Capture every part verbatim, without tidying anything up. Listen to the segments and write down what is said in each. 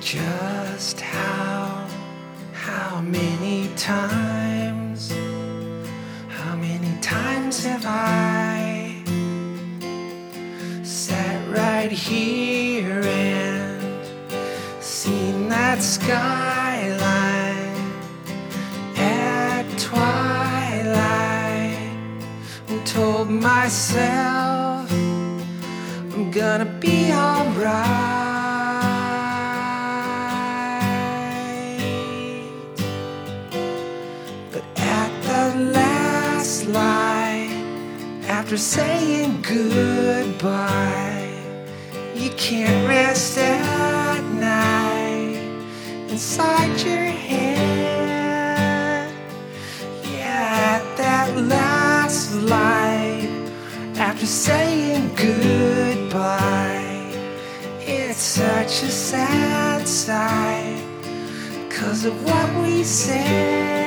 Just how, how many times, how many times have I sat right here and seen that skyline at twilight and told myself I'm gonna be alright. Light, after saying goodbye, you can't rest at night inside your head. Yeah, at that last light, after saying goodbye, it's such a sad sight 'cause of what we said.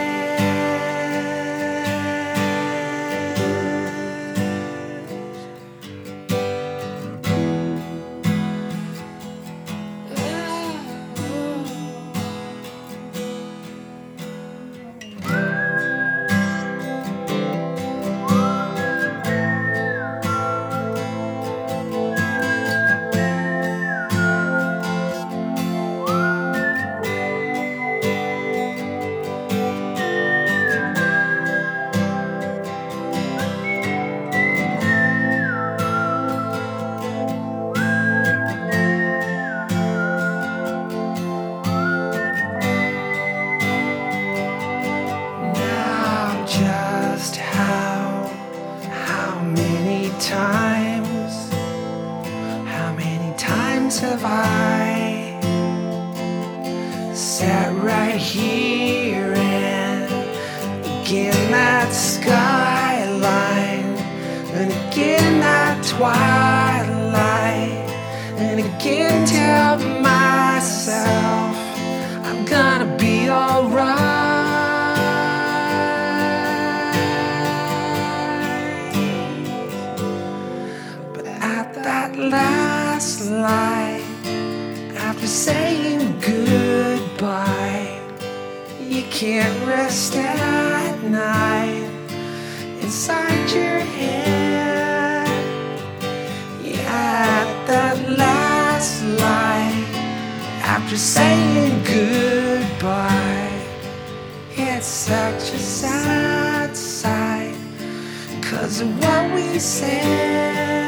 Just how, how many times, how many times have I sat right here and again that skyline and again that twilight and again tell myself I'm gonna be alright. That last light, after saying goodbye, you can't rest at night inside your head. Yeah, that last light, after saying goodbye, it's such a sad sight 'cause of what we said.